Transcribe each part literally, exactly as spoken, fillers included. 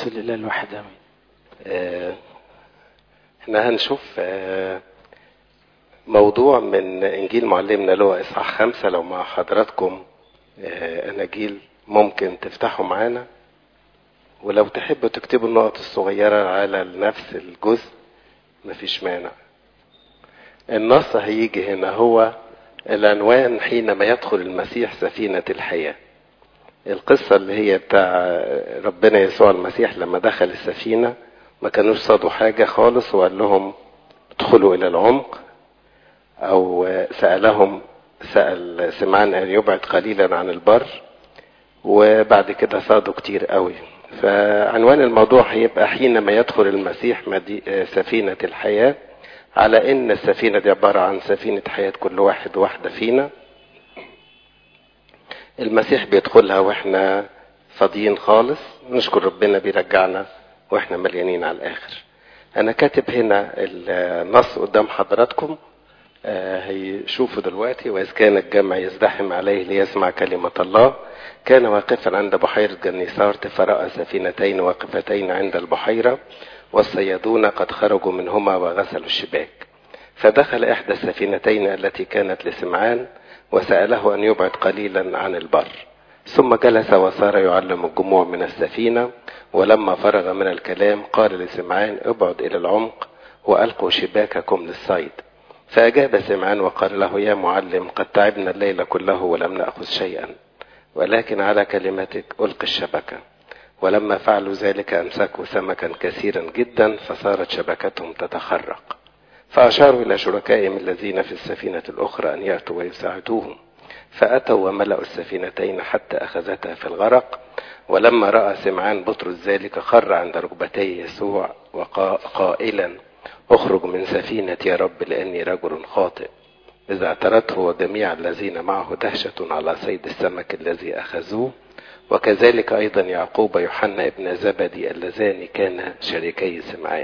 القدس لله الواحد امين. آه، احنا هنشوف آه، موضوع من انجيل معلمنا لوقا اصحاح خمسة. لو مع حضراتكم آه، اناجيل ممكن تفتحوا معانا، ولو تحبوا تكتبوا النقط الصغيرة على نفس الجزء مفيش مانع. النص هيجي هنا، هو العنوان حينما يدخل المسيح سفينة الحياة. القصة اللي هي بتاع ربنا يسوع المسيح لما دخل السفينة ما كانوش صادوا حاجة خالص، وقال لهم ادخلوا إلى العمق، أو سألهم سأل سمعان أن يبعد قليلا عن البر، وبعد كده صادوا كتير قوي. فعنوان الموضوع هيبقى حينما يدخل المسيح سفينة الحياة، على إن السفينة دي عبارة عن سفينة حياة كل واحد واحدة فينا. المسيح بيدخلها واحنا فاضيين خالص، نشكر ربنا بيرجعنا واحنا مليانين على الاخر. انا كاتب هنا النص قدام حضراتكم، آه هيشوفوا دلوقتي. واذ كان الجمع يزدحم عليه ليسمع كلمة الله، كان واقفا عند بحيرة جنيسارت فرأى سفينتين واقفتين عند البحيرة، والصيادون قد خرجوا منهما وغسلوا الشباك. فدخل احدى السفينتين التي كانت لسمعان وسأله أن يبعد قليلا عن البر، ثم جلس وصار يعلم الجموع من السفينة. ولما فرغ من الكلام قال لسمعان ابعد إلى العمق وألقوا شباككم للصيد. فأجاب سمعان وقال له يا معلم قد تعبنا الليل كله ولم نأخذ شيئا، ولكن على كلمتك ألقي الشبكة. ولما فعلوا ذلك أمسكوا سمكا كثيرا جدا، فصارت شبكتهم تتخرق. فأشاروا إلى شركائهم الذين في السفينة الأخرى أن يأتوا ويساعدوهم، فأتوا وملأوا السفينتين حتى أخذتا في الغرق. ولما رأى سمعان بطرس ذلك خر عند ركبتي يسوع وقائلا اخرج من سفينة يا رب لأني رجل خاطئ. إذا اعترته وجميع الذين معه دهشة على صيد السمك الذي أخذوه، وكذلك أيضا يعقوب ويوحنا ابن زبدي اللذان كانا شريكي سمعان.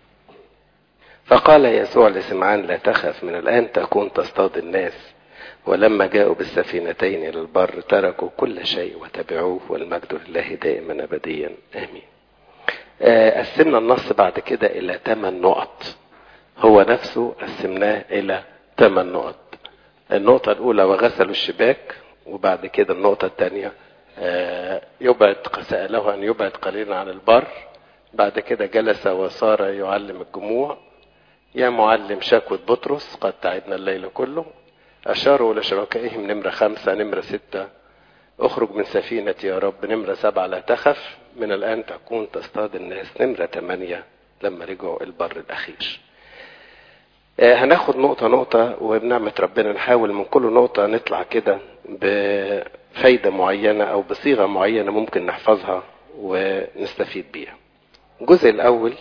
فقال يسوع لسمعان لا تخف، من الآن تكون تصطاد الناس. ولما جاءوا بالسفينتين إلى البر تركوا كل شيء وتبعوه، والمجد لله دائما أبديا آمين. قسمنا النص بعد كده إلى ثمان نقط، هو نفسه قسمناه إلى ثمان نقط. النقطة الأولى وغسلوا الشباك، وبعد كده النقطة الثانية يبعد سأله أن يبعد قليلا عن البر. بعد كده جلس وصار يعلم الجموع. يا معلم شكوى بطرس قد تعبنا الليل كله. أشاروا لشركائهم نمرة خمسة. نمرة ستة اخرج من سفينة يا رب. نمرة سبعة لا تخف، من الآن تكون تصطاد الناس. نمرة ثمانية لما رجعوا البر الأخير. آه هناخد نقطة نقطة، وبنعمة ربنا نحاول من كل نقطة نطلع كده بفايدة معينة أو بصيغة معينة ممكن نحفظها ونستفيد بيها. الجزء الأول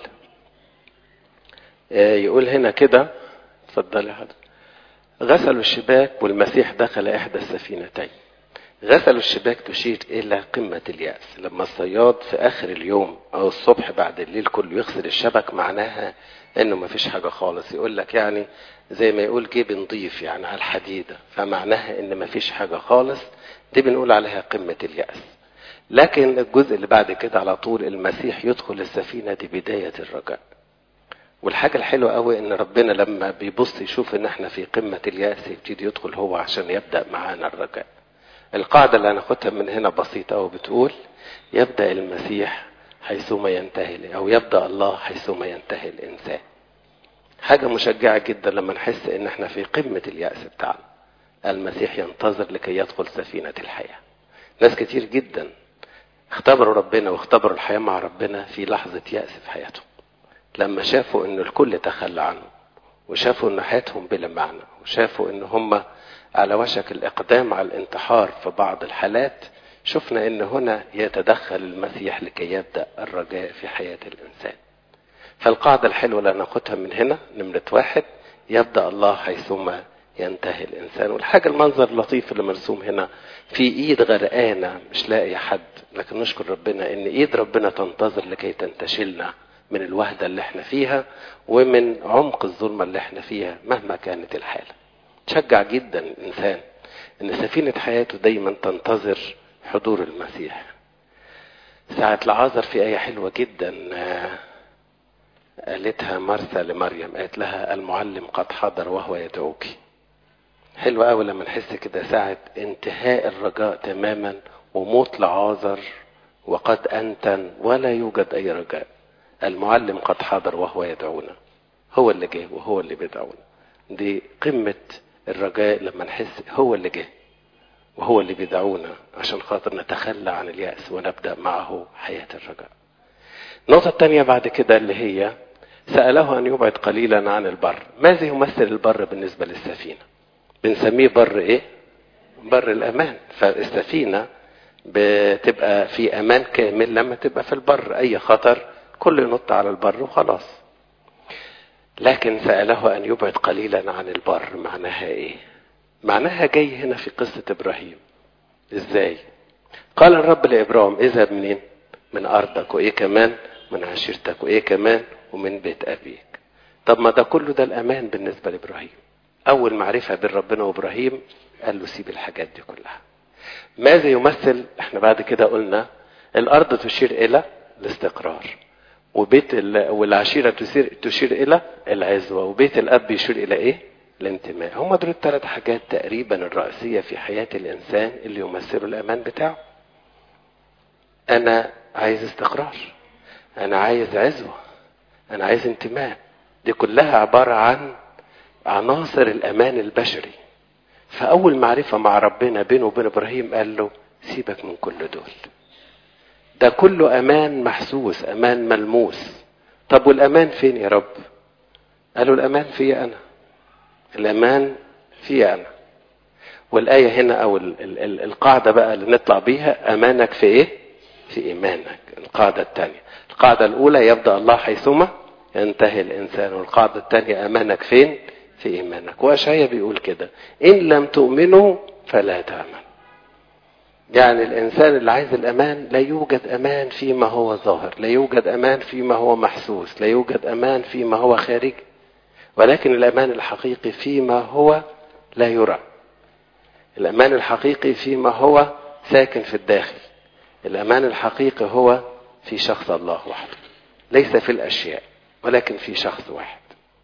يقول هنا كده، اتفضل يا حضرتك. غسلوا الشباك والمسيح دخل إحدى السفينتين. غسلوا الشباك تشير إلى قمة اليأس. لما الصياد في آخر اليوم أو الصبح بعد الليل كله يغسل الشبك، معناها إنه ما فيش حاجة خالص. يقول لك يعني زي ما يقول جيب نضيف يعني على الحديدة، فمعناها إن ما فيش حاجة خالص. دي بنقول عليها قمة اليأس. لكن الجزء اللي بعد كده على طول المسيح يدخل السفينة، دي بداية الرجاء. والحاجة الحلوة قوي ان ربنا لما بيبص يشوف ان احنا في قمة اليأس يبتدي يدخل هو عشان يبدأ معانا الرجاء. القاعدة اللي هناخدها من هنا بسيطة وبتقول يبدأ المسيح حيثما ينتهي، او يبدأ الله حيثما ينتهي الانسان. حاجة مشجعة جدا لما نحس ان احنا في قمة اليأس بتاعنا. المسيح ينتظر لكي يدخل سفينة الحياة. ناس كتير جدا اختبروا ربنا واختبروا الحياة مع ربنا في لحظة يأس في حياتهم، لما شافوا ان الكل تخلى عنهم، وشافوا ان حياتهم بلا معنى، وشافوا ان هم على وشك الاقدام على الانتحار في بعض الحالات. شفنا ان هنا يتدخل المسيح لكي يبدأ الرجاء في حياة الانسان. فالقاعدة الحلوة اللي ناخدها من هنا نمرة واحد، يبدأ الله حيثما ينتهي الانسان. والحاجة المنظر اللطيف اللي مرسوم هنا في ايد غرقانة مش لاقي حد، لكن نشكر ربنا ان ايد ربنا تنتظر لكي تنتشلنا من الوحدة اللي احنا فيها ومن عمق الظلمة اللي احنا فيها مهما كانت الحالة. تشجع جدا الانسان ان سفينة حياته دايما تنتظر حضور المسيح. ساعة لعازر في آية حلوة جدا قالتها مرثا لمريم، قالت لها المعلم قد حضر وهو يدعوك. حلوة قوي لما نحس كده ساعة انتهاء الرجاء تماما وموت لعازر وقد أنتن ولا يوجد أي رجاء، المعلم قد حضر وهو يدعونا، هو اللي جه وهو اللي بيدعونا. دي قمة الرجاء لما نحس هو اللي جه وهو اللي بيدعونا عشان خاطر نتخلى عن اليأس ونبدأ معه حياة الرجاء. النقطة الثانية بعد كده اللي هي سأله أن يبعد قليلا عن البر. ماذا يمثل البر بالنسبة للسفينة؟ بنسميه بر إيه؟ بر الأمان. فالسفينة بتبقى في أمان كامل لما تبقى في البر، أي خطر كله ينط على البر وخلاص. لكن سأله أن يبعد قليلا عن البر معناها إيه؟ معناها جاي هنا في قصة إبراهيم. إزاي؟ قال الرب لإبراهيم اذهب منين؟ من أرضك، وإيه كمان؟ من عشيرتك، وإيه كمان؟ ومن بيت أبيك. طب ما ده كله ده الأمان بالنسبة لإبراهيم. أول معرفة بين ربنا وإبراهيم قال له سيب الحاجات دي كلها. ماذا يمثل؟ احنا بعد كده قلنا الأرض تشير إلى الاستقرار، وبيت والعشيرة تشير إلى العزوة، وبيت الأب يشير إلى إيه؟ الانتماء. هم دول الثلاث حاجات تقريبا الرئيسية في حياة الإنسان اللي يمثلوا الأمان بتاعه. أنا عايز استقرار، أنا عايز عزوة، أنا عايز انتماء. دي كلها عبارة عن عناصر الأمان البشري. فأول معرفة مع ربنا بينه وبين إبراهيم قال له سيبك من كل دول، ده كله أمان محسوس، أمان ملموس. طب والأمان فين يا رب؟ قالوا الأمان في أنا، الأمان في أنا. والآية هنا أو القاعدة بقى اللي نطلع بيها أمانك في إيه؟ في إيمانك. القاعدة الثانية، القاعدة الأولى يبدأ الله حيثما ينتهي الإنسان، والقاعدة الثانية أمانك فين؟ في إيمانك. وأشعياء بيقول كده إن لم تؤمنوا فلا تأمن. يعني الإنسان اللي عايز الأمان لا يوجد أمان فيما هو ظاهر، لا يوجد أمان فيما هو محسوس، لا يوجد أمان فيما هو خارجي، ولكن الأمان الحقيقي فيما هو لا يرى. الأمان الحقيقي فيما هو ساكن في الداخل. الأمان الحقيقي هو في شخص الله وحده، ليس في الأشياء ولكن في شخص واحد.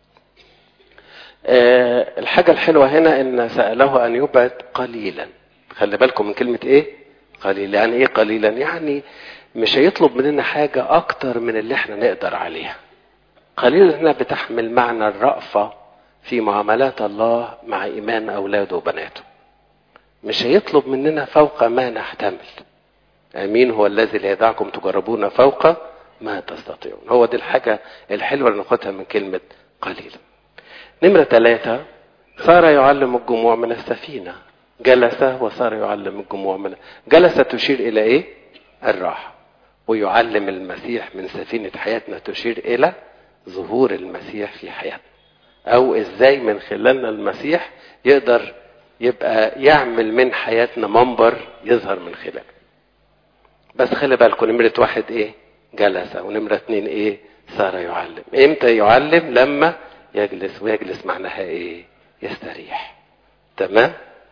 أه الحاجة الحلوة هنا إن سأله أن يبعد قليلا. خلي بالكم من كلمة إيه؟ قليل. يعني إيه قليلا؟ يعني مش هيطلب مننا حاجة أكتر من اللي احنا نقدر عليها. قليلا هنا بتحمل معنى الرأفة في معاملات الله مع إيمان أولاده وبناته. مش هيطلب مننا فوق ما نحتمل. أمين هو الذي لا يدعكم تجربون فوق ما تستطيعون. هو دي الحاجة الحلوة اللي ناخدها من كلمة قليلا. نمرة ثلاثة، صار يعلم الجموع من السفينة. جلس وصار يعلم الجموع من جلس تشير إلى إيه؟ الراحة. ويعلم المسيح من سفينة حياتنا تشير إلى ظهور المسيح في حياتنا، أو إزاي من خلالنا المسيح يقدر يبقى يعمل من حياتنا منبر يظهر من خلاله. بس خلي بالكم نمرة واحد إيه؟ جلس. ونمرة اتنين إيه؟ صار يعلم. إمتى يعلم؟ لما يجلس. ويجلس معناها إيه؟ يستريح. تمام؟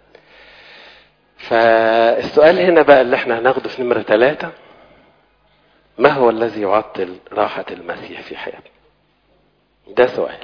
فالسؤال هنا بقى اللي احنا هناخده في نمرة ثلاثة، ما هو الذي يعطل راحة المسيح في حياتنا؟ ده سؤال.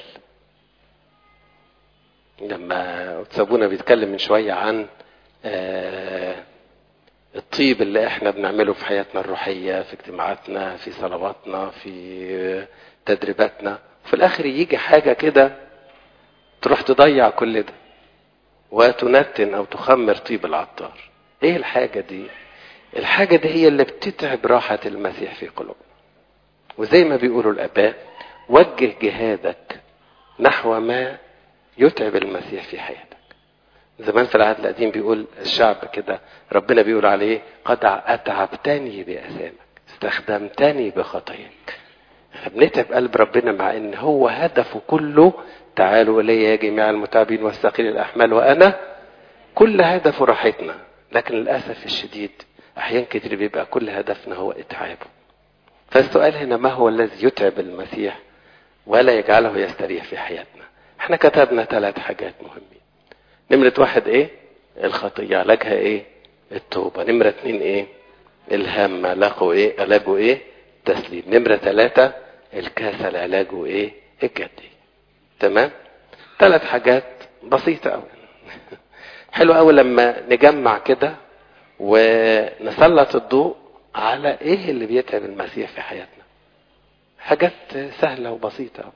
لما سابونا بيتكلم من شوية عن آه الطيب اللي احنا بنعمله في حياتنا الروحية، في اجتماعاتنا، في صلواتنا، في تدريباتنا، وفي الاخر يجي حاجة كده تروح تضيع كل ده وتنتن او تخمر طيب العطار. ايه الحاجة دي؟ الحاجة دي هي اللي بتتعب راحة المسيح في قلوبنا. وزي ما بيقولوا الاباء، وجه جهادك نحو ما يتعب المسيح في حياتك. زمان في العهد القديم بيقول الشعب كده، ربنا بيقول عليه قد أتعبتني بأثامك، استخدمتني بخطاياك. بنتعب قلب ربنا مع ان هو هدفه كله تعالوا إلي يا جميع المتعبين والثقيل الأحمال وأنا كل هدفه راحتنا. لكن للأسف الشديد أحيان كتير بيبقى كل هدفنا هو إتعابه. فالسؤال هنا ما هو الذي يتعب المسيح ولا يجعله يستريح في حياتنا؟ احنا كتبنا ثلاث حاجات مهمين. نمرة واحد ايه؟ الخطية، علاجها ايه؟ التوبة. نمرة اتنين ايه؟ الهم علاجه ايه؟ علاجه ايه؟ تسليم. نمرة ثلاثة الكسل علاجه ايه؟ الجدية. تمام؟ ثلاث حاجات بسيطة قوي. حلو قوي لما نجمع كده ونسلط الضوء على ايه اللي بيتعب المسيح في حياتنا. حاجات سهلة وبسيطة.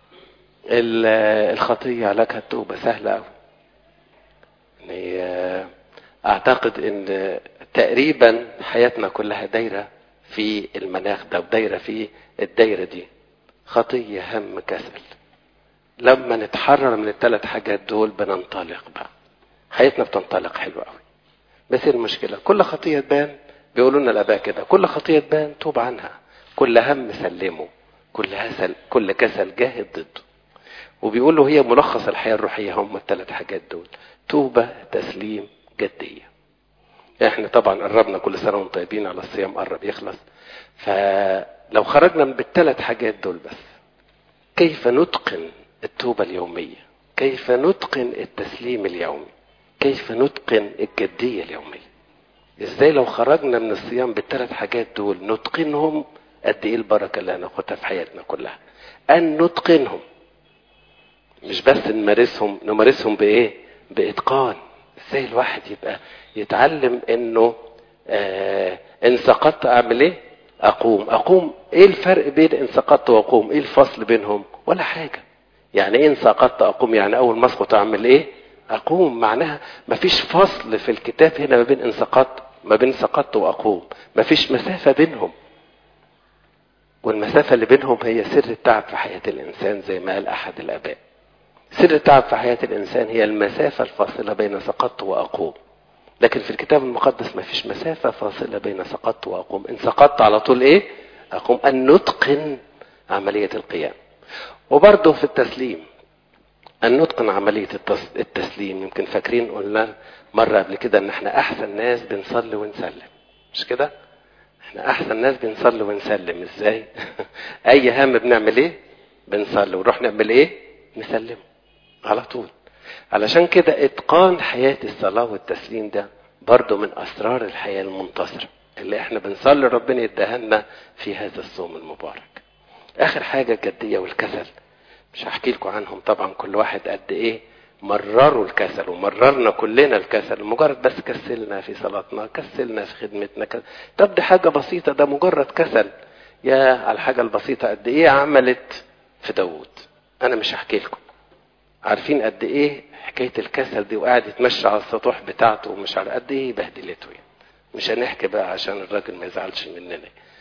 الخطية علاجها التوبة سهلة قوي. يعني اعتقد ان تقريبا حياتنا كلها دايرة في المناخ ده ودايرة في الدايرة دي، خطية هم كسل. لما نتحرر من الثلاث حاجات دول بننطلق بقى، حياتنا بتنطلق حلو قوي. بس المشكلة كل خطية تبان، بيقولوا لنا الاباء كده، كل خطية تبان توب عنها، كل هم سلمه، كل هسل كل كسل جاهد ضده. وبيقولوا هي ملخص الحياة الروحية هم الثلاث حاجات دول، توبة تسليم جدية. احنا طبعا قربنا، كل سنة وانتم طيبين، على الصيام قرب يخلص. فلو خرجنا من بالثلاث حاجات دول بس، كيف نتقن التوبة اليومية؟ كيف نتقن التسليم اليومي؟ كيف نتقن الجدية اليومية؟ ازاي لو خرجنا من الصيام بالثلاث حاجات دول نتقنهم؟ قد ايه البركة اللي هناخدها في حياتنا كلها ان نتقنهم، مش بس نمارسهم. نمارسهم بايه؟ باتقان. ازاي الواحد يبقى يتعلم انه آه ان سقطت اعمل ايه؟ اقوم. اقوم ايه الفرق بين ان سقطت واقوم؟ ايه الفصل بينهم؟ ولا حاجة. يعني ايه ان سقطت اقوم؟ يعني اول ما اسقط اعمل ايه؟ اقوم. معناها مفيش فصل في الكتاب هنا ما بين ان سقطت ما بين سقطت واقوم، مفيش مسافة بينهم. والمسافة اللي بينهم هي سر التعب في حياة الانسان، زي ما قال احد الاباء. سر التعب في حياة الانسان هي المسافة الفاصلة بين سقطت واقوم. لكن في الكتاب المقدس ما فيش مسافة فاصلة بين سقطت واقوم. ان سقطت على طول ايه؟ اقوم. ان نتقن عملية القيام. وبرضه في التسليم ان نتقن عملية التسليم. يمكن فاكرين قلنا مرة قبل كده ان احنا احسن ناس بنصلي ونسلم، مش كده؟ احنا احسن ناس بنصلي ونسلم. ازاي؟ اي هم بنعمل ايه؟ بنصلي، ونروح نعمل ايه؟ نسلمه على طول. علشان كده اتقان حياة الصلاة والتسليم ده برضو من اسرار الحياة المنتصرة اللي احنا بنصلي ربنا يدهنا في هذا الصوم المبارك. اخر حاجة الجدية والكسل. مش هحكي لكم عنهم طبعا، كل واحد قد ايه مرروا الكسل ومررنا كلنا الكسل. مجرد بس كسلنا في صلاتنا، كسلنا في خدمتنا. كسل. طب دي حاجة بسيطة، ده مجرد كسل. يا على الحاجة البسيطة قد ايه عملت في داود. انا مش هحكي لكم. عارفين قد ايه حكاية الكسل دي، وقاعد يتمشى على السطوح بتاعته ومش عارف قد ايه بهدلته. يعني مش هنحكي بقى عشان الراجل ما يزعلش مننا.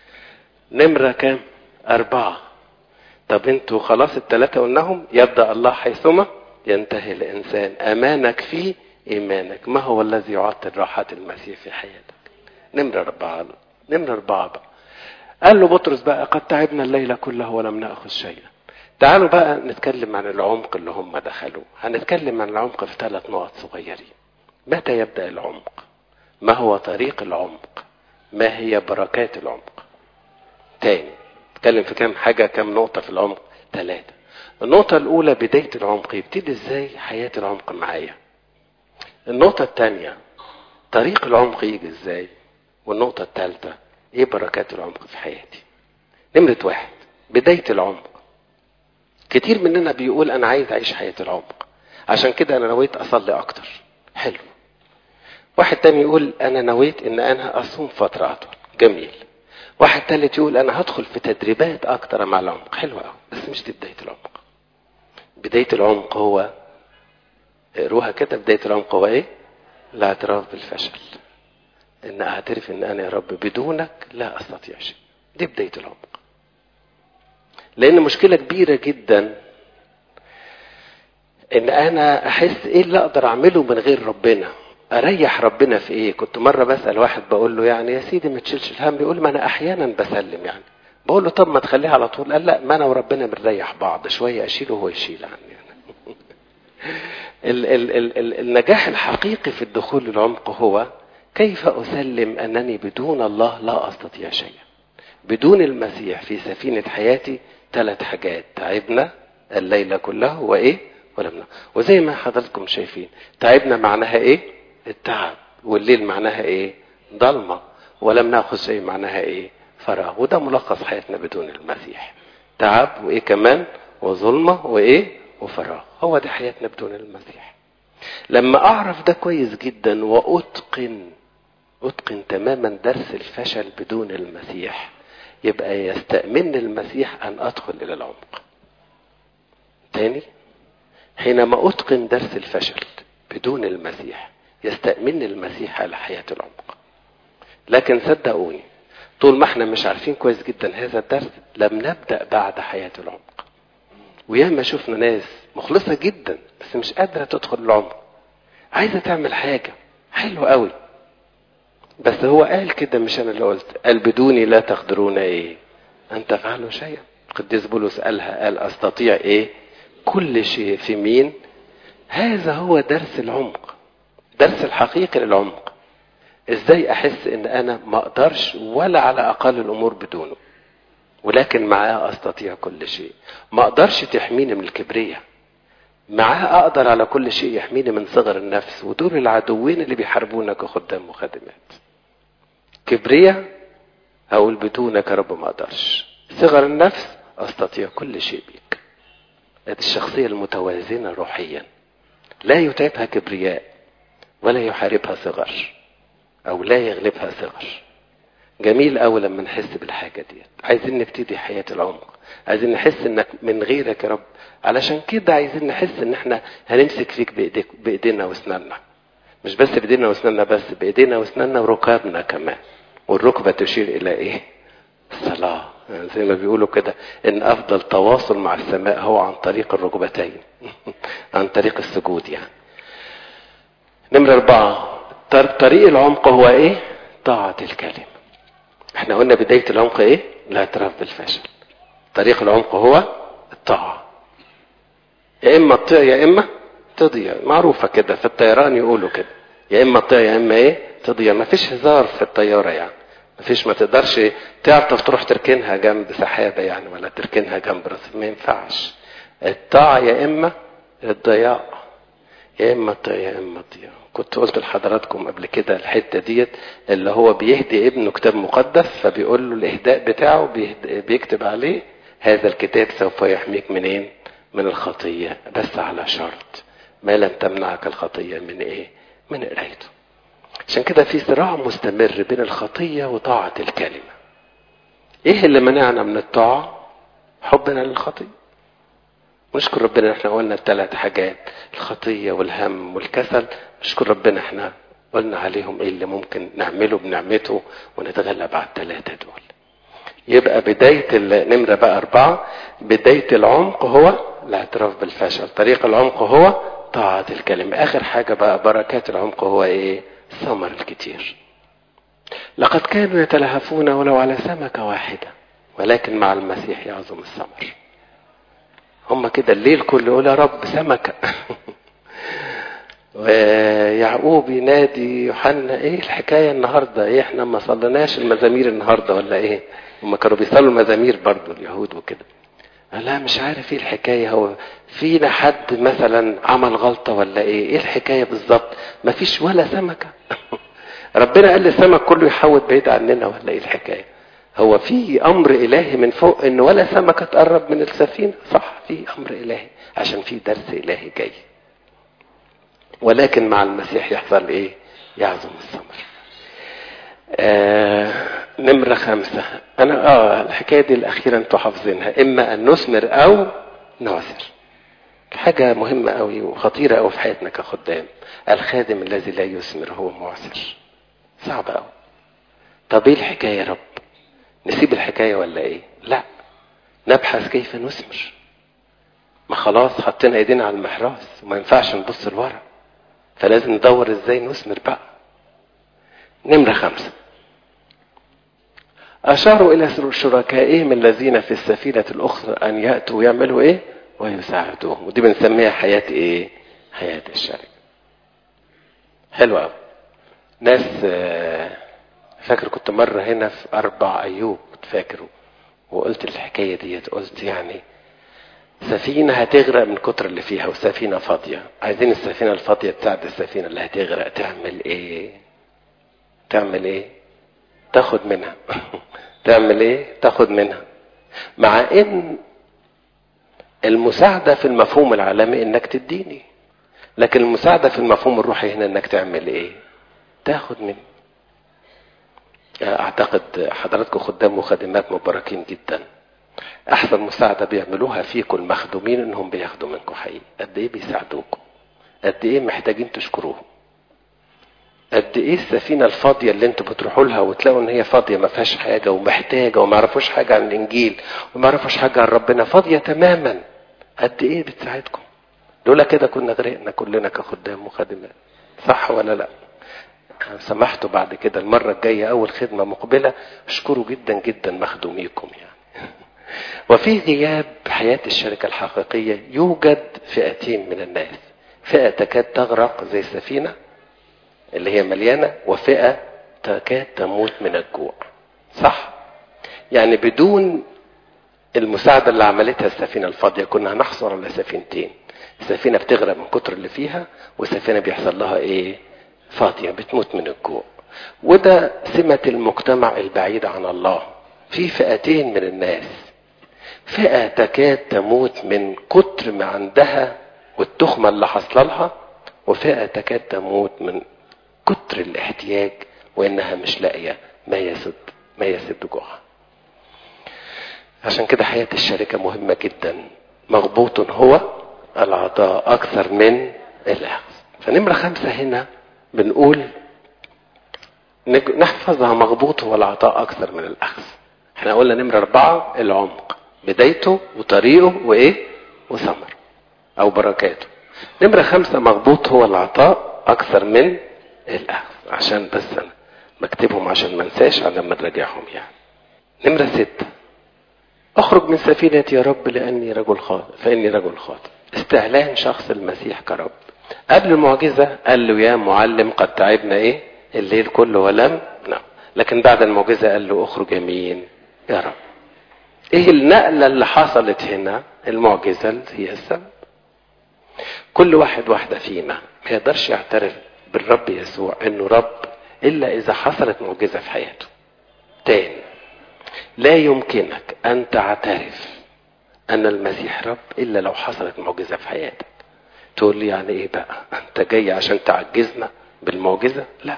نمرة كام؟ اربعة. طب انتوا خلاص الثلاثة قلناهم. يبدأ الله حيثما ينتهي الانسان. امانك في ايمانك. ما هو الذي يعطل راحة المسيح في حياتك؟ نمرة اربعة. نمرة اربعة بقى قال له بطرس بقى قد تعبنا الليلة كله ولم نأخذ شيئا. تعالوا بقى نتكلم عن العمق اللي هم دخلوا. هنتكلم عن العمق في ثلاث نقط صغيرين. متى يبدأ العمق؟ ما هو طريق العمق؟ ما هي بركات العمق؟ تاني نتكلم في كام حاجة، كام نقطة في العمق؟ ثلاثة. النقطة الأولى بداية العمق، يبتدي ازاي حياة العمق معايا. النقطة الثانية طريق العمق يجي ازاي. والنقطة الثالثة ايه بركات العمق في حياتي. نمرة واحد بداية العمق. كتير مننا بيقول انا عايز اعيش حياة العمق، عشان كده انا نويت اصلي اكتر. حلو. واحد تاني يقول انا نويت ان انا اصوم فترة اطول. جميل. واحد تالت يقول انا هدخل في تدريبات اكتر مع العمق. حلو قوي. بس مش دي بداية العمق. بداية العمق هو اقروها كده. بداية العمق هو ايه؟ الاعتراف بالفشل. ان اعترف ان انا يا رب بدونك لا استطيع شيء. دي بداية العمق. لان مشكلة كبيرة جدا ان انا احس ايه اللي اقدر اعمله من غير ربنا. اريح ربنا في ايه؟ كنت مرة بسأل واحد بقول له يعني يا سيدي ما تشيلش الهم. بيقول ما انا احيانا بسلم يعني. بقول له طب ما تخليها على طول. قال لا، ما انا وربنا بنريح بعض شوية، اشيله وهو يشيل عني يعني. ال ال ال ال النجاح الحقيقي في الدخول للعمق هو كيف اسلم انني بدون الله لا استطيع شيئا. بدون المسيح في سفينة حياتي ثلاث حاجات. تعبنا الليلة كله وايه؟ ولم. وزي ما حضراتكم شايفين تعبنا معناها ايه؟ التعب. والليل معناها ايه؟ ضلمة. ولم نأخذ شيء معناها ايه؟ فراغ. وده ملخص حياتنا بدون المسيح، تعب وايه كمان وظلمة وايه وفراغ. هو ده حياتنا بدون المسيح. لما اعرف ده كويس جدا واتقن اتقن تماما درس الفشل بدون المسيح، يبقى يستأمن المسيح ان ادخل الى العمق. تاني، حينما اتقن درس الفشل بدون المسيح يستأمن المسيح على حياة العمق. لكن صدقوني طول ما احنا مش عارفين كويس جدا هذا الدرس لم نبدأ بعد حياة العمق. وياما شفنا ناس مخلصة جدا بس مش قادرة تدخل العمق، عايزة تعمل حاجة حلوة قوي، بس هو قال كده مش انا اللي قلت، قال بدوني لا تقدرون ايه ان تفعلوا شيئا. القديس بولس قالها، قال استطيع ايه كل شيء في مين. هذا هو درس العمق، درس الحقيقي للعمق. ازاي احس ان انا ما اقدرش ولا على اقل الامور بدونه، ولكن معاه استطيع كل شيء. ما اقدرش تحميني من الكبرياء، معاه اقدر على كل شيء يحميني من صغر النفس. ودول العدوين اللي بيحاربونا كخدام وخادمات. كبرياء هقول بدونك يا رب ما اقدرش، صغر النفس استطيع كل شيء بيك. هذه الشخصية المتوازنة روحيا، لا يتعبها كبرياء ولا يحاربها صغر او لا يغلبها صغر. جميل قوي لما نحس بالحاجة دي. عايزين نبتدي حياة العمق، عايزين نحس انك من غيرك يا رب. علشان كده عايزين نحس ان احنا هنمسك فيك بإيديك بايدينا واسناننا، مش بس بايدينا واسناننا بس، بايدينا واسناننا وركابنا كمان. والركبة تشير الى ايه؟ الصلاة. يعني زي ما بيقولوا كده ان افضل تواصل مع السماء هو عن طريق الركبتين عن طريق السجود. يعني نمرة اربعة، طريق العمق هو ايه؟ طاعة الكلمة. احنا قلنا بداية العمق ايه؟ الاعتراف بالفشل. طريق العمق هو الطاعة. يا اما تطيع يا اما تضيع، معروفة كده في الطيران يقولوا كده، يا اما تطيع يا اما ايه تضيع. ما فيش هزار في الطيارة يعني، ما فيش، ما تقدرش تعرف تروح تركنها جنب سحابة يعني، ولا تركنها جنب رصيف، ما ينفعش. الطاعة يا اما الضياع، يا اما تطيع يا اما تضيع. كنت قلت لحضراتكم قبل كده الحته ديت، اللي هو بيهدي ابنه كتاب مقدس، فبيقول له الاهداء بتاعه بيكتب عليه هذا الكتاب سوف يحميك منين؟ من الخطيه، بس على شرط ما لم تمنعك الخطيه من ايه؟ من قرايته. عشان كده في صراع مستمر بين الخطيه وطاعه الكلمه. ايه اللي منعنا من الطاعه؟ حبنا للخطيه. ونشكر ربنا احنا قلنا الثلاث حاجات، الخطية والهم والكسل. نشكر ربنا احنا قلنا عليهم ايه اللي ممكن نعمله بنعمته ونتغلب على الثلاثة دول. يبقى بداية النمرة بقى اربعة، بداية العمق هو الاعتراف بالفشل. طريق العمق هو طاعة الكلمة. اخر حاجة بقى بركات العمق هو ايه؟ الثمر الكتير. لقد كانوا يتلهفون ولو على سمكة واحدة، ولكن مع المسيح يعظم الثمر. هم كده الليل كله يقول يا رب سمكة ويعقوب ينادي يوحنا ايه الحكاية النهاردة؟ ايه احنا ما صلناش المزامير النهاردة ولا ايه؟ هم كانوا بيصلوا المزامير برضو اليهود وكده. لا مش عارف ايه الحكاية، هو فينا حد مثلا عمل غلطة ولا ايه؟ ايه الحكاية بالظبط؟ ما فيش ولا سمكة ربنا قال السمك كله يحود بعيد عننا ولا ايه الحكاية؟ هو في امر الهي من فوق ان ولا سمكة تقرب من السفينة؟ صح، في امر الهي عشان في درس الهي جاي. ولكن مع المسيح يحصل ايه؟ يعظم الثمر. آه نمرة خمسة، انا اه الحكاية دي الاخيرة انتوا حافظينها، اما ان نثمر او نعثر. حاجة مهمة قوي وخطيرة قوي في حياتنا كخدام. الخادم الذي لا يثمر هو معثر. صعب قوي. طب ايه الحكاية يا رب؟ نسيب الحكاية ولا ايه؟ لا، نبحث كيف نثمر. ما خلاص حطينا ايدينا على المحراث وما ينفعش نبص لورا، فلازم ندور ازاي نثمر بقى. نمرة خمسة، اشاروا الى شركائهم الذين في السفينة الاخرى ان يأتوا ويعملوا ايه؟ ويساعدوهم. ودي بنسميها حياة ايه؟ حياة الشركة. حلوة قوي. ناس فاكر كنت مرة هنا في اربع ايوب فاكره، وقلت الحكاية ديت، قلت يعني سفينة هتغرق من كتر اللي فيها وسفينة فاضية. عايزين السفينة الفاضية تساعد السفينة اللي هتغرق تعمل ايه؟ تعمل ايه؟ تاخد منها. تعمل ايه؟ تاخد منها. مع ان المساعدة في المفهوم العالمي انك تديني، لكن المساعدة في المفهوم الروحي هنا انك تعمل ايه؟ تاخد مني. اعتقد حضراتكم خدام وخادمات مباركين جدا. احسن مساعدة بيعملوها فيكم المخدومين انهم بياخدوا منكم حقيقي. قد ايه بيساعدوكم، قد ايه محتاجين تشكروهم، قد ايه السفينة الفاضية اللي انتوا بتروحوا لها وتلاقوا ان هي فاضية ما فيهاش حاجة ومحتاجة وما يعرفوش حاجة عن الانجيل وما يعرفوش حاجة عن ربنا، فاضية تماما، قد ايه بتساعدكم. لولا كده كنا غرقنا كلنا كخدام وخادمات. صح ولا لا؟ سمحتوا بعد كده المرة الجاية اول خدمة مقبلة اشكروا جدا جدا مخدوميكم يعني. وفي غياب حياة الشركة الحقيقية يوجد فئتين من الناس، فئة تكاد تغرق زي السفينة اللي هي مليانة، وفئة تكاد تموت من الجوع. صح؟ يعني بدون المساعدة اللي عملتها السفينة الفاضية كنا هنحصل على سفينتين، السفينة بتغرق من كتر اللي فيها، والسفينة بيحصل لها ايه؟ فاضية، بتموت من الجوع. وده سمة المجتمع البعيد عن الله. في فئتين من الناس، فئة تكاد تموت من كتر ما عندها والتخمة اللي حصل لها، وفئة تكاد تموت من كتر الاحتياج وانها مش لاقيه ما يسد ما يسد جوعها. عشان كده حياة الشركة مهمة جدا. مغبوط هو العطاء اكثر من الاخذ. فنمرة خمسة هنا بنقول نحفظها، مغبوط هو العطاء اكثر من الاخذ. احنا قلنا نمرة اربعة العمق، بدايته وطريقه وايه وثمر او بركاته. نمرة خمسة مغبوط هو العطاء اكثر من الاخذ. عشان بس انا بكتبهم عشان ما انساش على ما نراجعهم يعني. نمرة ستة اخرج من سفينتي يا رب لاني رجل خاطئ فاني رجل خاطئ. استعلان شخص المسيح كرب. قبل المعجزة قال له يا معلم قد تعبنا ايه الليل كله ولم نعم، لكن بعد المعجزة قال له اخرج يمين يا رب. ايه النقلة اللي حصلت هنا؟ المعجزة هي السبب. كل واحد واحدة فينا ما يقدرش يعترف بالرب يسوع انه رب الا اذا حصلت معجزة في حياته. تاني، لا يمكنك ان تعترف ان المسيح رب الا لو حصلت معجزة في حياتك. تقول لي يعني ايه بقى؟ انت جاي عشان تعجزنا بالمعجزة؟ لا،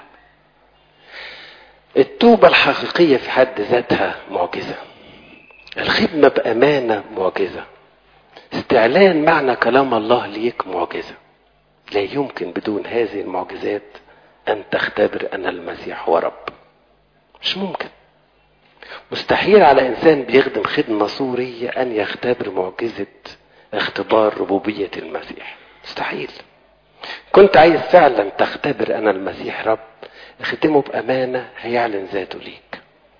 التوبة الحقيقية في حد ذاتها معجزة، الخدمة بأمانة معجزة، استعلان معنى كلام الله ليك معجزة. لا يمكن بدون هذه المعجزات أن تختبر أن المسيح هو رب. مش ممكن. مستحيل على إنسان بيخدم خدمة صورية أن يختبر معجزة اختبار ربوبية المسيح. مستحيل. كنت عايز فعلا تختبر أن المسيح رب، اختمه بأمانة هيعلن ذاته ليك.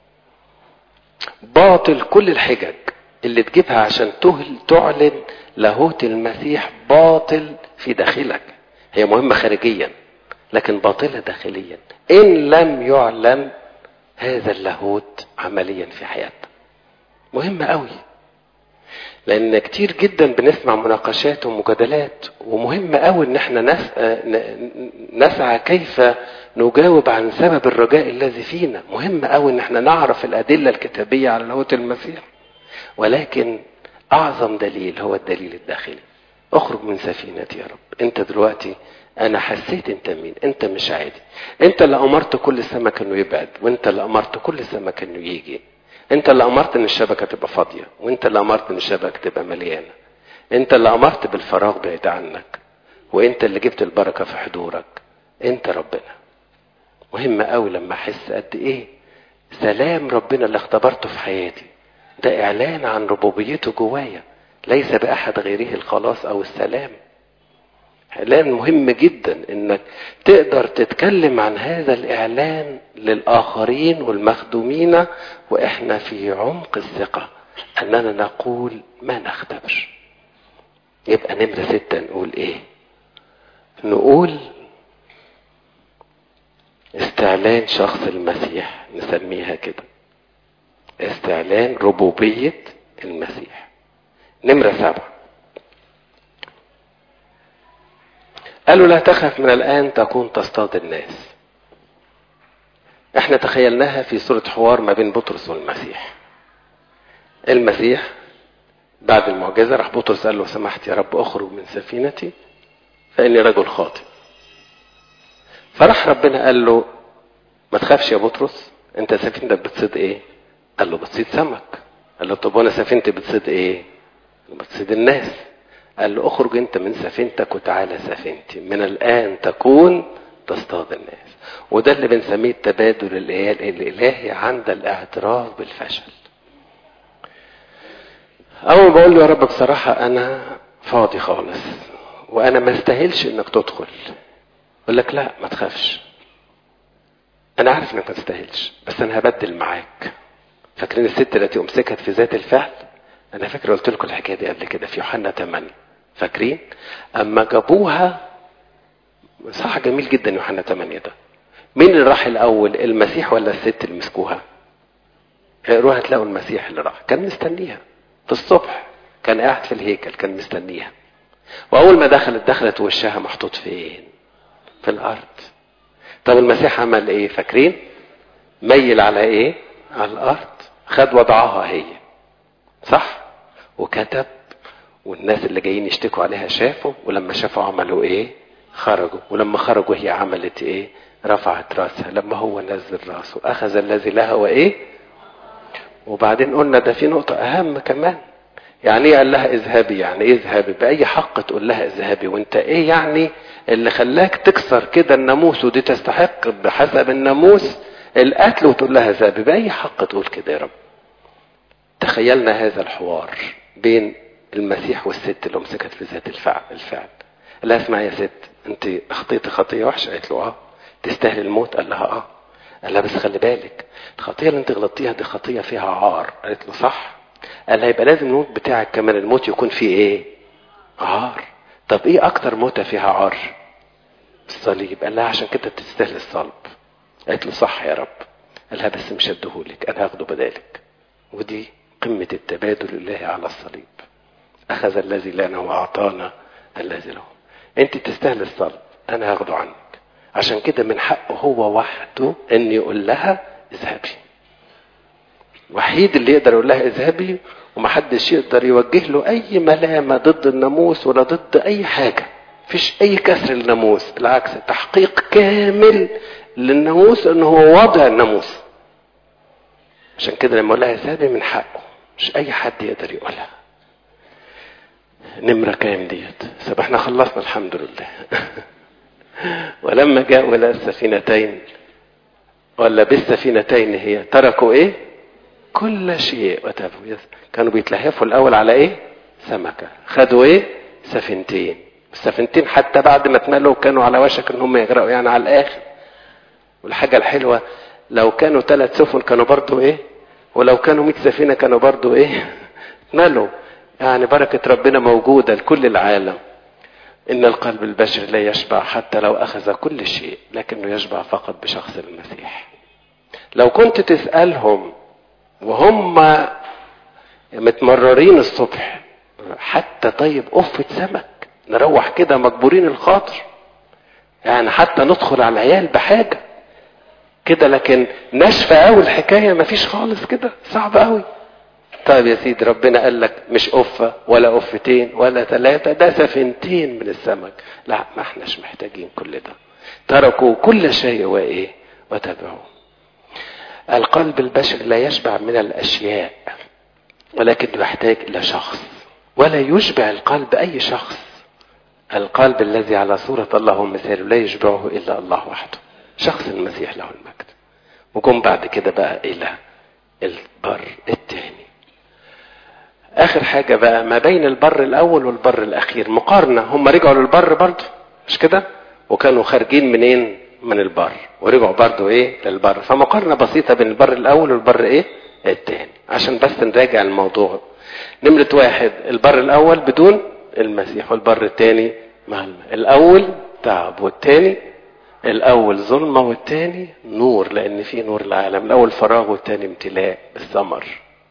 باطل كل الحجج اللي تجيبها عشان تعلن لاهوت المسيح، باطل في داخلك. هي مهمة خارجيا لكن باطلة داخليا إن لم يعلن هذا اللاهوت عمليا في حياتنا. مهمة قوي، لأن كتير جدا بنسمع مناقشات ومجادلات، ومهم قوي إن احنا نسعى كيف نجاوب عن سبب الرجاء الذي فينا. مهم قوي إن احنا نعرف الأدلة الكتابية على لاهوت المسيح، ولكن أعظم دليل هو الدليل الداخلي. اخرج من سفينتي يا رب. انت دلوقتي انا حسيت انت مين. انت مش عادي. انت اللي امرت كل سمك انه يبعد، وانت اللي امرت كل سمك انه يجي. انت اللي امرت ان الشبكة تبقى فاضية، وانت اللي امرت ان الشبكة تبقى مليانة. انت اللي امرت بالفراغ بعيد عنك، وانت اللي جبت البركة في حضورك. انت ربنا. مهم قوي لما احس قد ايه سلام ربنا اللي اختبرته في حياتي، ده اعلان عن ربوبيته جوايا، ليس باحد غيره الخلاص او السلام. اعلان مهم جدا انك تقدر تتكلم عن هذا الاعلان للاخرين والمخدومين واحنا في عمق الثقة اننا نقول ما نختبر. يبقى نمرة ستة نقول ايه؟ نقول استعلان شخص المسيح، نسميها كده استعلان ربوبية المسيح. نمرة سبعة قالوا لا تخف من الآن تكون تصطاد الناس. احنا تخيلناها في صورة حوار ما بين بطرس والمسيح. المسيح بعد المعجزة راح بطرس قال له سمحت يا رب اخرج من سفينتي فاني رجل خاطئ. فراح ربنا قال له ما تخافش يا بطرس، انت سفينتك بتصيد ايه؟ قال له بتصيد سمك. قال له طب وانا سفينتي بتصيد ايه؟ بتصيد الناس. قال له اخرج انت من سفينتك وتعالى سفينتي، من الان تكون تصطاد الناس. وده اللي بنسميه التبادل الالهي عند الاعتراف بالفشل. اول بقول له يا رب بصراحة انا فاضي خالص وانا ما استاهلش انك تدخل، يقول لك لا ما تخافش، انا عارف انك ما تستاهلش بس انا هبدل معاك. فاكرين الست التي امسكت في ذات الفعل؟ انا فاكر قلت لكم الحكايه دي قبل كده في يوحنا ثمانية، فاكرين اما جابوها؟ صح جميل جدا يوحنا ثمانية ده. مين اللي راح الاول، المسيح ولا الست اللي مسكوها؟ اقروها تلاقوا المسيح اللي راح، كان مستنيها في الصبح، كان قاعد في الهيكل كان مستنيها. واول ما دخلت دخلت وشها محطوط فين؟ في الارض. طب المسيح عمل ايه فاكرين؟ ميل على ايه؟ على الارض، خد وضعها هي، صح؟ وكتب، والناس اللي جايين يشتكوا عليها شافوا، ولما شافوا عملوا ايه؟ خرجوا. ولما خرجوا هي عملت ايه؟ رفعت راسها. لما هو نزل راسه اخذ الذي لها وايه؟ وبعدين قلنا ده في نقطة اهم كمان. يعني ايه قال لها اذهبي؟ يعني ايه اذهبي؟ باي حق تقول لها اذهبي وانت ايه يعني اللي خلاك تكسر كده الناموس ودي تستحق بحسب الناموس القتل وتقول لها اذهبي؟ باي حق تقول كده يا رب؟ تخيلنا هذا الحوار بين المسيح والست اللي مسكت في ذات الفعل الفعل قال لها اسمعي يا ست، انت اخطيتي خطيه وحشه. قالت له اه. تستاهل الموت؟ قال لها اه. قال لها بس خلي بالك الخطيه اللي انت غلطتيها دي خطيه فيها عار. قالت له صح. قال لها يبقى لازم الموت بتاعك كمان الموت يكون فيه ايه؟ عار. طب ايه اكتر موتة فيها عار؟ الصليب. قال لها عشان كده تستاهل الصلب. قالت له صح يا رب. قال لها بس مش هديهولك، انا هاخده بدالك. ودي قمة التبادل الالهي على الصليب. اخذ الذي لنا واعطانا الذي له. انت تستاهل الصلب، انا هاخده عنك. عشان كده من حقه هو وحده ان يقول لها اذهبي. وحيد اللي يقدر يقول لها اذهبي، ومحدش يقدر يوجه له اي ملامة ضد الناموس ولا ضد اي حاجة. فيش اي كسر للناموس، بالعكس تحقيق كامل للناموس انه هو وضع الناموس. عشان كده لما يقول لها اذهبي من حقه، مش اي حد يقدر يقولها. نمرة كام ديت؟ طب احنا خلصنا الحمد لله. ولما جاءوا الى السفينتين ولا بالسفينتين هي تركوا ايه؟ كل شيء وتابوا. كانوا بيتلهفوا الاول على ايه؟ سمكة. خدوا ايه؟ سفينتين. السفينتين حتى بعد ما اتملوا كانوا على وشك ان هم يغرقوا يعني على الاخر. والحاجة الحلوة لو كانوا ثلاث سفن كانوا برضو ايه؟ ولو كانوا مئة سفينة كانوا برضو ايه؟ اتملوا. يعني بركة ربنا موجودة لكل العالم. ان القلب البشري لا يشبع حتى لو اخذ كل شيء، لكنه يشبع فقط بشخص المسيح. لو كنت تسألهم وهم متمررين الصبح حتى طيب قفة سمك نروح كده مجبورين الخاطر، يعني حتى ندخل على العيال بحاجة كده، لكن ناشفة قوي الحكاية مفيش خالص كده، صعب قوي. طيب يا سيدي ربنا قال لك مش قفة ولا قفتين ولا ثلاثة، ده سفينتين من السمك. لا ما احناش محتاجين كل ده. تركوا كل شيء وايه؟ وتبعوه. القلب البشري لا يشبع من الاشياء، ولكن يحتاج الى شخص، ولا يشبع القلب اي شخص. القلب الذي على صورة الله ومثاله لا يشبعه الا الله وحده، شخص المسيح له المجد. وجم بعد كده بقى الى البر الثاني. اخر حاجة بقى ما بين البر الاول والبر الاخير مقارنة. هم رجعوا للبر برضه مش كده؟ وكانوا خارجين منين؟ من البر، ورجعوا برضه ايه؟ للبر. فمقارنة بسيطة بين البر الاول والبر ايه؟ الثاني، عشان بس نراجع الموضوع. نمرة واحد البر الاول بدون المسيح، والبر الثاني مع المسيح. الاول تعب، والثاني الاول ظلمة، والثاني نور، لان في نور العالم. الاول فراغ والثاني امتلاء بالثمر.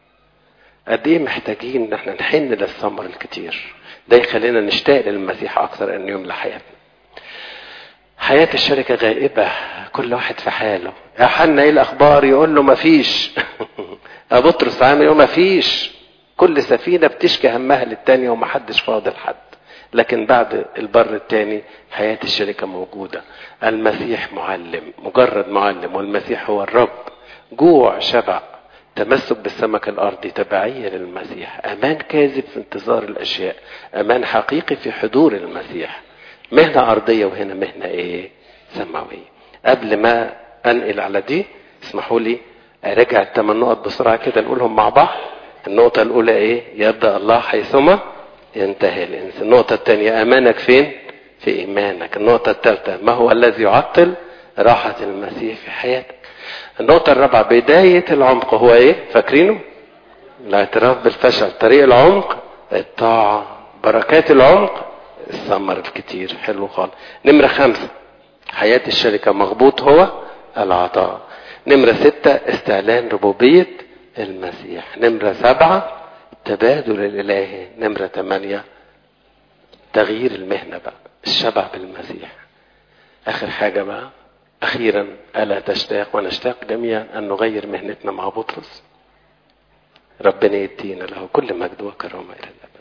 قد ايه محتاجين ان احنا نحن للثمر الكتير ده، يخلينا نشتاق للمسيح اكثر ان يملى حياتنا. حياة الشركة غائبة، كل واحد في حاله. يا حنا ايه الاخبار؟ يقول له مفيش. يا بطرس عامل يقول مفيش. كل سفينة بتشكي همها للتانية ومحدش فاضل حد. لكن بعد البر التاني حياة الشركة موجودة. المسيح معلم، مجرد معلم، والمسيح هو الرب. جوع، شبع، تمسك بالسمك الارضي، تبعية للمسيح، امان كاذب في انتظار الاشياء، امان حقيقي في حضور المسيح. مهنة ارضية وهنا مهنة ايه؟ سماوية. قبل ما انقل على دي اسمحوا لي ارجع الثمان نقط بسرعة كده نقولهم مع بعض. النقطة الاولى ايه؟ يبدأ الله حيثما ينتهي الانسان. النقطة الثانية امانك فين؟ في ايمانك. النقطة الثالثة ما هو الذي يعطل راحة المسيح في حياتك. النقطة الرابعة بداية العمق هو ايه؟ فاكرينه؟ الاعتراف بالفشل. طريق العمق الطاعة. بركات العمق الثمر الكتير. حلو خالص. نمرة خمسة حياة الشركة مغبوط هو العطاء. نمرة ستة استعلان ربوبية المسيح. نمرة سبعة التبادل الالهي. نمرة ثمانية تغيير المهنة بقى، الشبع بالمسيح. اخر حاجة بقى اخيرا، الا تشتاق ونشتاق جميعا ان نغير مهنتنا مع بطرس. ربنا يدينا له كل مجد وكرامة الى الابد.